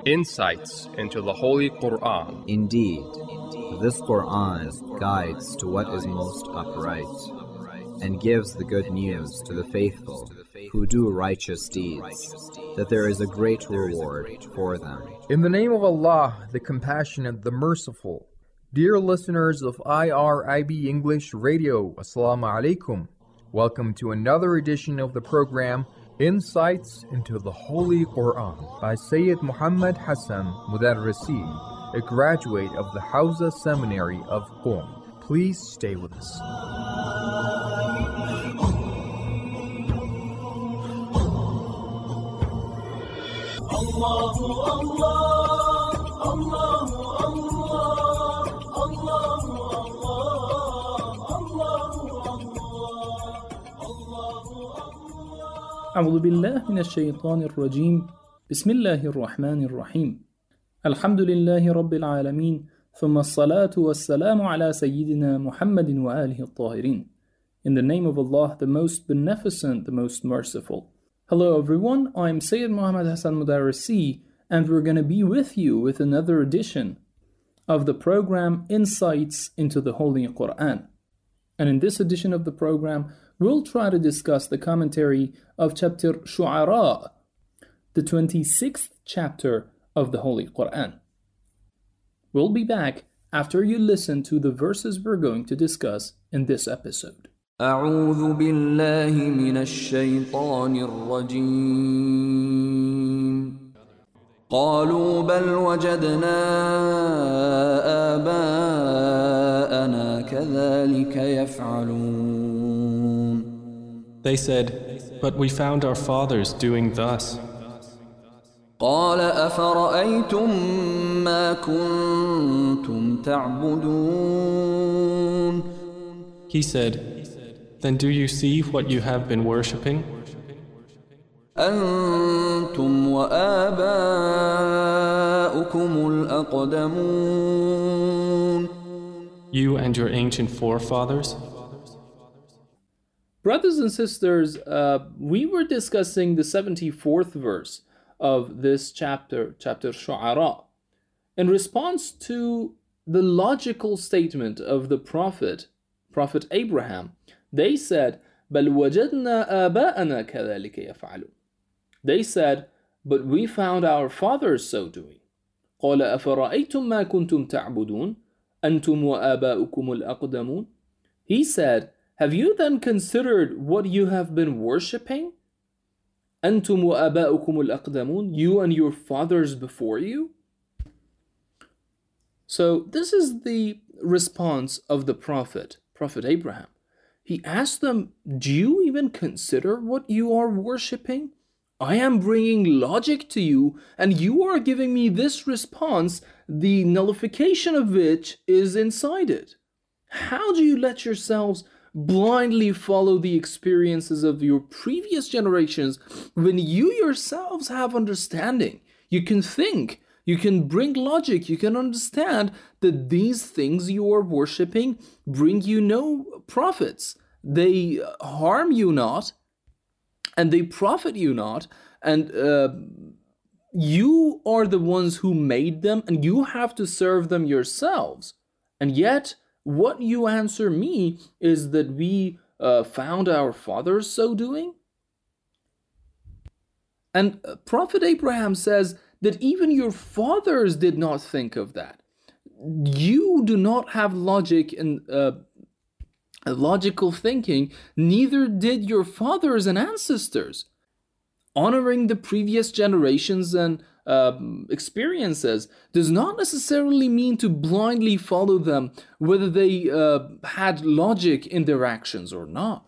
Insights into the Holy Quran. Indeed, this Quran guides to what is most upright, and gives the good news to the faithful who do righteous deeds, that there is a great reward for them. In the name of Allah, the Compassionate, the Merciful. Dear listeners of IRIB English Radio, Assalamu alaikum. Welcome to another edition of the program, Insights into the Holy Quran, by Sayyid Muhammad Hassan Mudarrisi, a graduate of the Hawza Seminary of Qom. Please stay with us. أعوذ بالله من الشيطان الرجيم بسم الله الرحمن الرحيم الحمد لله رب العالمين ثم الصلاة والسلام على سيدنا محمد وآله الطاهرين. In the name of Allah, the most beneficent, the most merciful. Hello everyone, I'm Sayyid Muhammad Hassan Mudarrisi, and we're going to be with you with another edition of the program Insights into the Holy Quran. And in this edition of the program, we'll try to discuss the commentary of chapter Shu'ara, the 26th chapter of the Holy Quran. We'll be back after you listen to the verses we're going to discuss in this episode. أعوذ بالله من الشيطان الرجيم قالوا بل وجدنا آباءنا كذلك يفعلون. They said, but we found our fathers doing thus. قال أفرأيتم ما كنتم تعبدون. He said, then do you see what you have been worshipping? أنتم وآباؤكم الأقدمون. You and your ancient forefathers? Brothers and sisters, we were discussing the 74th verse of this chapter Shu'ara. In response to the logical statement of the Prophet Abraham, they said, بَلْ وَجَدْنَا آبَاءَنَا كَذَلِكَ يَفْعَلُونَ. They said, but we found our fathers so doing. قَالَ أَفَرَأَيْتُمْ مَا كُنْتُمْ تَعْبُدُونَ أَنْتُمْ وَآبَاؤُكُمُ الْأَقْدَمُونَ. He said, have you then considered what you have been worshipping? أَنْتُمْ وَآبَاؤُكُمُ الْأَقْدَمُونَ. You and your fathers before you? So this is the response of the Prophet Abraham. He asked them, do you even consider what you are worshipping? I am bringing logic to you, and you are giving me this response, the nullification of which is inside it. How do you let yourselves blindly follow the experiences of your previous generations when you yourselves have understanding? You can think, you can bring logic, you can understand that these things you are worshipping bring you no profits. They harm you not, and they profit you not, and you are the ones who made them, and you have to serve them yourselves. And yet, what you answer me is that we found our fathers so doing? And Prophet Abraham says that even your fathers did not think of that. You do not have logic and logical thinking, neither did your fathers and ancestors. Honoring the previous generations and experiences does not necessarily mean to blindly follow them, whether they had logic in their actions or not.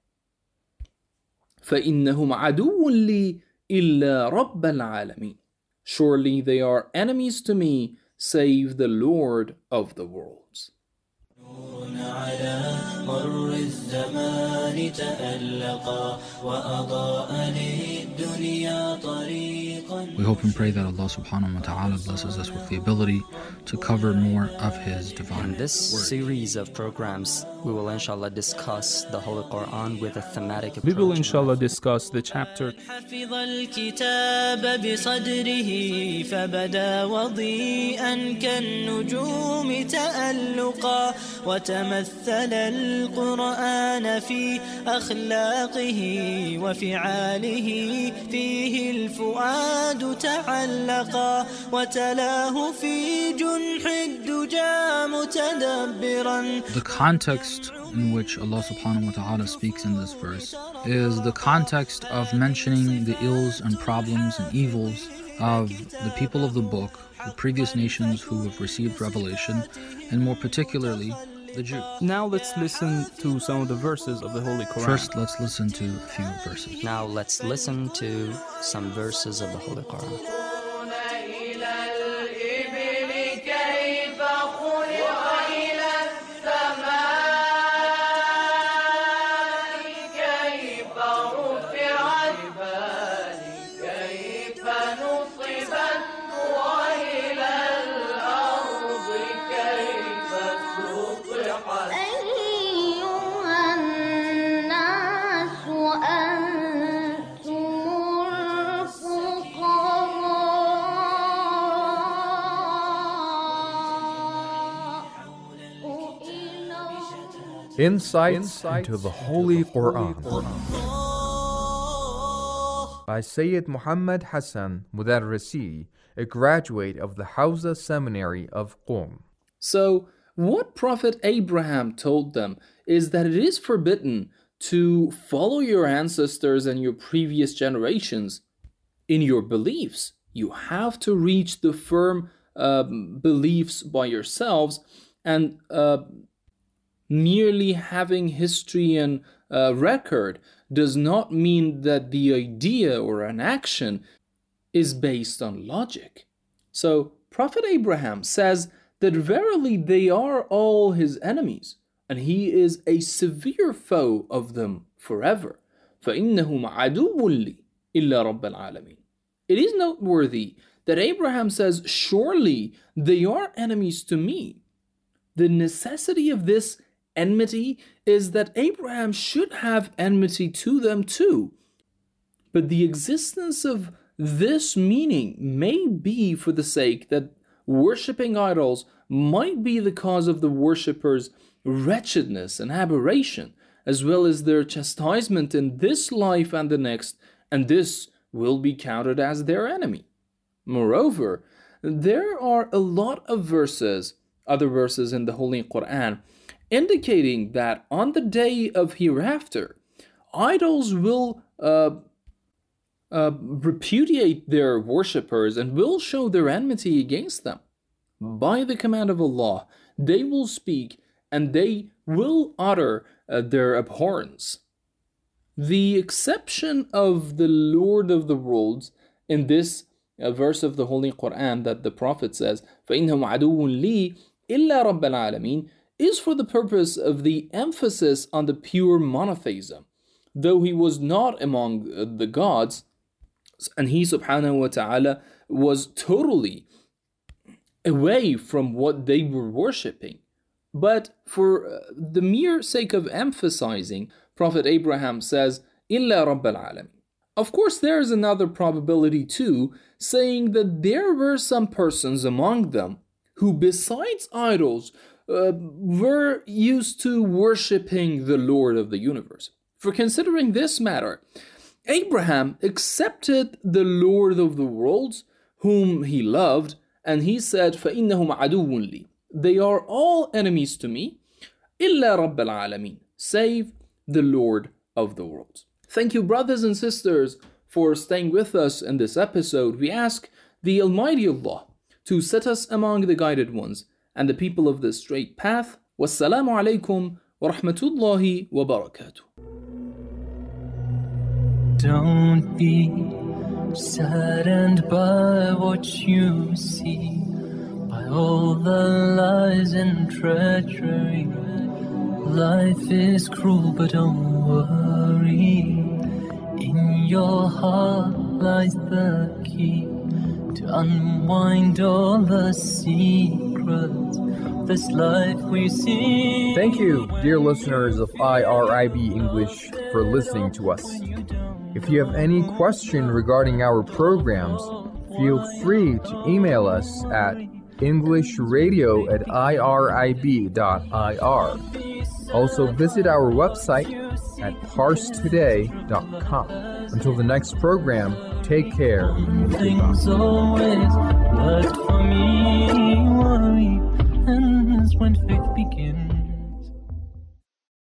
فَإِنَّهُمْ عَدُوٌّ لِّي إِلَّا رَبَّ الْعَالَمِينَ. Surely they are enemies to me, save the Lord of the worlds. مر الزمان تألقا وأضاء للدنيا طريقا. We hope and pray that Allah subhanahu wa ta'ala blesses us with the ability to cover more of His divine In this word. series of programs, we will inshallah discuss the Holy Quran with a thematic approach. We will inshallah discuss the chapter. حفظ الكتاب بصدره فبدا وضيئا كالنجوم تألقا وتمثل القرآن في أخلاقه وفعاله فيه الفؤاد تعلقا وتلاه في جنح الدجى متدبرا. The context in which Allah subhanahu wa ta'ala speaks in this verse is the context of mentioning the ills and problems and evils of the people of the book, the previous nations who have received revelation, and more particularly the Jews. Now let's listen to some of the verses of the Holy Quran. First, let's listen to a few verses. Now let's listen to some verses of the Holy Quran. Insights into the Holy Quran by Sayyid Muhammad Hassan Mudarrisi, a graduate of the Hawza Seminary of Qom. So, what Prophet Abraham told them is that it is forbidden to follow your ancestors and your previous generations in your beliefs. You have to reach the firm beliefs by yourselves, and merely having history and record does not mean that the idea or an action is based on logic. So Prophet Abraham says that verily they are all his enemies, and he is a severe foe of them forever. فَإِنَّهُمْ عَدُوٌّ لِّي إِلَّا رَبَّ الْعَالَمِينَ. It is noteworthy that Abraham says, surely they are enemies to me. The necessity of this enmity is that Abraham should have enmity to them too. But the existence of this meaning may be for the sake that worshipping idols might be the cause of the worshippers' wretchedness and aberration, as well as their chastisement in this life and the next, and this will be counted as their enemy. Moreover, there are a lot of verses, other verses in the Holy Quran, indicating that on the day of hereafter, idols will repudiate their worshippers and will show their enmity against them. By the command of Allah, they will speak and they will utter their abhorrence. The exception of the Lord of the worlds in this verse of the Holy Quran that the Prophet says, فَإِنَّهُمْ عَدُوٌّ لِّي إِلَّا رَبَّ الْعَالَمِينَ, is for the purpose of the emphasis on the pure monotheism. Though he was not among the gods, and he subhanahu wa ta'ala was totally away from what they were worshipping. But for the mere sake of emphasizing, Prophet Abraham says, إِلَّا رَبَّ الْعَالَمِينَ. Of course, there is another probability too, saying that there were some persons among them who, besides idols, were used to worshipping the Lord of the universe. For considering this matter, Abraham accepted the Lord of the worlds, whom he loved, and he said, فَإِنَّهُمْ عَدُوٌّ لِّي. They are all enemies to me, إِلَّا رَبَّ الْعَالَمِينَ, save the Lord of the worlds. Thank you, brothers and sisters, for staying with us in this episode. We ask the Almighty Allah to set us among the guided ones and the people of the straight path. Wassalamu alaikum wa rahmatullahi wa barakatuh. Don't be saddened by what you see, by all the lies and treachery. Life is cruel, but don't worry. In your heart lies the key to unwind all the secrets of this life we see. Thank you, dear listeners of IRIB English, for listening to us. If you have any question regarding our programs, feel free to email us at englishradio@irib.ir. Also visit our website at parstoday.com. Until the next program, take care. Things always